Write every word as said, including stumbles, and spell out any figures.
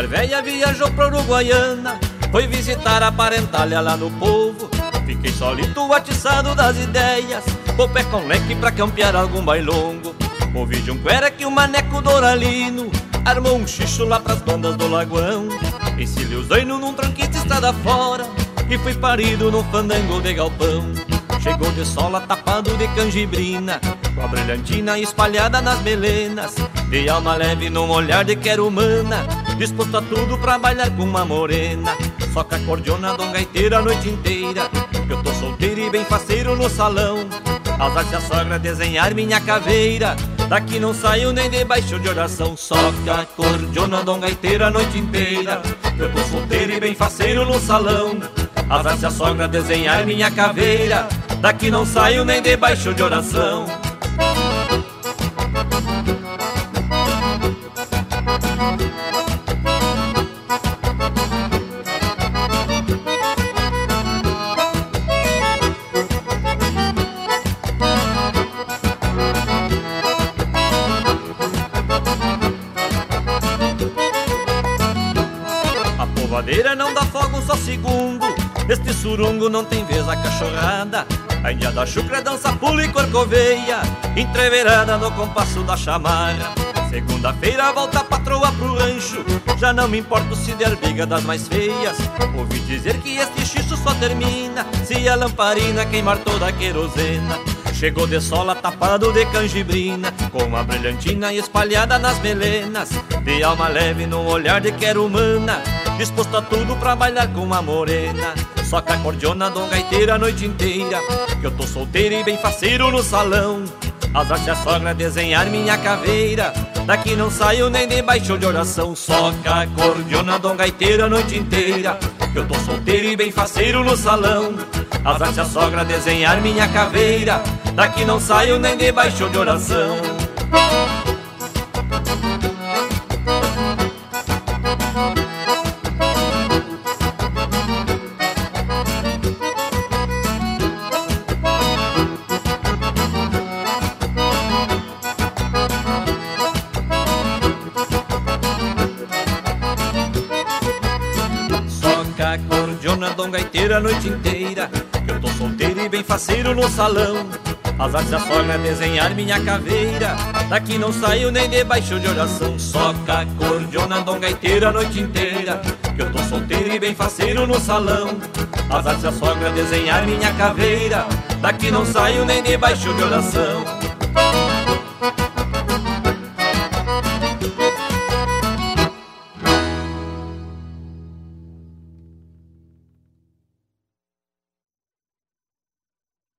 mulher velha viajou pra Uruguaiana, foi visitar a parentalha lá no povo. Fiquei solito, atiçado das ideias, vou pé com leque pra campear algum bailongo. Ouvi de um cuera que o maneco Doralino armou um xixo lá pras bandas do Lagoão. Ensilhei os doinos num tranquito estrada fora e fui parido no fandango de galpão. Chegou de sola tapado de canjibrina, com a brilhantina espalhada nas melenas, de alma leve num olhar de quero humana, disposto a tudo pra bailar com uma morena. Só que acordeona dom gaiteiro a noite inteira, que eu tô solteiro e bem faceiro no salão. Alçar-se a sogra desenhar minha caveira, daqui não saio nem debaixo de oração. Só que acordeona dom gaiteiro a noite inteira, que eu tô solteiro e bem faceiro no salão. Alçar-se a sogra desenhar minha caveira, daqui não saio nem debaixo de oração. A povadeira não dá fogo só segundo, este surungo não tem vez a cachorrada. A índia da chucra dança, pula e corcoveia, entreverada no compasso da chamarra. Segunda-feira volta a patroa pro rancho, já não me importo se der briga das mais feias. Ouvi dizer que este xixo só termina se a lamparina queimar toda a querosena. Chegou de sola tapado de canjibrina, com a brilhantina espalhada nas melenas, de alma leve num olhar de quero humana, disposto a tudo pra bailar com uma morena. Só que acordeona dom gaiteiro a noite inteira, que eu tô solteiro e bem faceiro no salão. Alçar-se a sogra desenhar minha caveira, daqui não saio nem debaixo de oração. Só que acordeona dom gaiteiro a noite inteira, que eu tô solteiro e bem faceiro no salão. Alçar-se a sogra desenhar minha caveira, daqui não saio nem debaixo de oração. Dom gaiteiro a noite inteira, que eu tô solteiro e bem faceiro no salão. Alçar-se a sogra desenhar minha caveira, daqui não saio nem debaixo de oração. Só que acordeona dom gaiteiro a noite inteira, que eu tô solteiro e bem faceiro no salão. Alçar-se a sogra desenhar minha caveira, daqui não saio nem debaixo de oração.